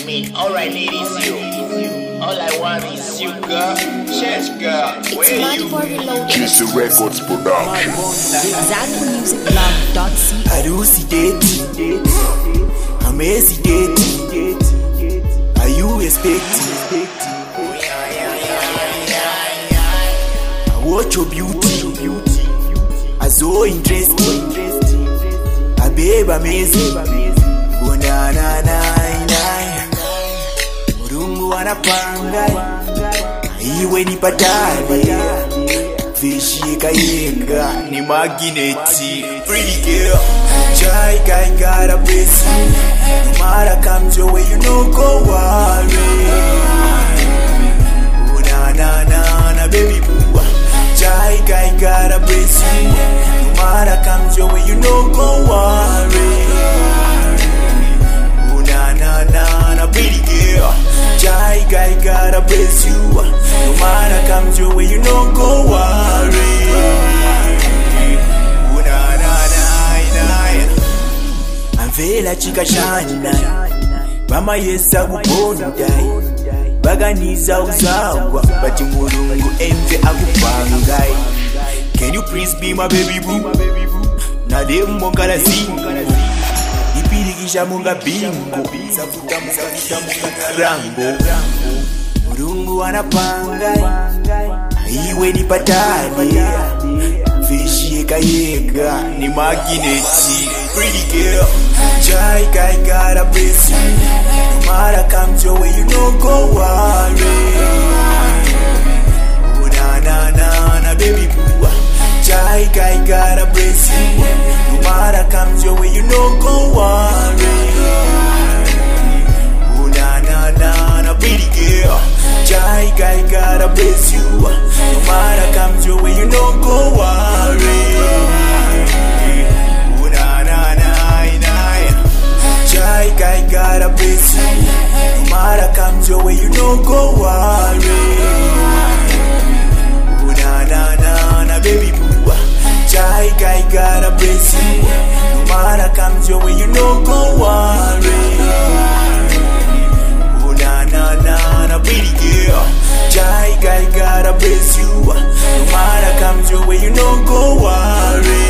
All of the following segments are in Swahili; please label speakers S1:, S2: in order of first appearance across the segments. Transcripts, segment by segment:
S1: All I need is you. All I want is you, girl. Church girl, where are you?
S2: Jesse Records Production.
S3: ZanMusicBlog.co.
S4: Elucidating, I'm hesitating. Are you expecting? I watch your beauty, I so interesting. I babe amazing. Oh na na na na. Murungu wanapanga. Iwe ni patale. Fishi kayeka ni magineti. Pretty girl, Jai guy gotta bless you. No matter comes your way, you know go worry. Oh na na na na baby boo. Jai guy gotta bless you. No matter comes your way, you know go worry. Oh na na na na pretty girl. Jai guy gotta bless you. No matter comes your way, you know go worry. Oh na na na na. Amvela chika shana. Mama yesa kubondai. Baganiza uzawa. Bati mulungu enve akupangai. Can you please be my baby boo? Na demo ngala zingo. Ipirikisha munga bingo. Safuta munga rango. Mulungu anapanga. Iwe ni patale. Fishi kayeka ni magineti. Pretty girl, Jai guy gotta bless you. No matter comes your way, you know go worry. Oh na na na na baby boo. Jai guy gotta bless you. No matter comes your way, you know go worry. Oh na na na na pretty girl. Jai guy gotta bless you. No matter comes your way, you know go worry. Oh na na na na. Jai guy gotta bless you. No matter comes your way, you know go worry. Oh na na na na baby boo. Jai guy gotta bless you. No matter comes your way, you know go worry. Oh na na na na pretty girl. Jai guy gotta bless you. No matter comes your way, you know go worry.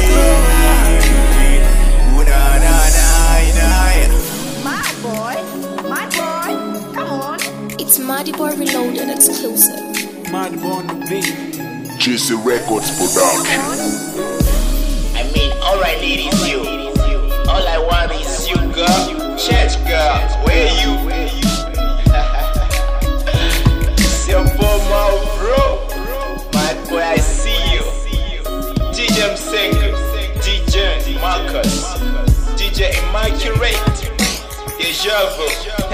S4: Oh na na na na.
S3: My boy, come on. It's Marty Boy Reloaded exclusive.
S4: Mad on the beat.
S2: Jesse Records Production.
S1: All I need is you. All I want is you, girl. Church girl, where are you? It's your boy, my bro. My boy, I see you. DJ Msengu, DJ Marcus, DJ Immaculate, Dejavu.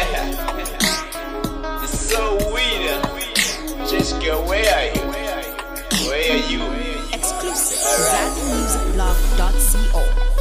S1: It's so weird. Just girl, where are you? Where are you?
S3: Exclusive. ZanMusicBlog.co.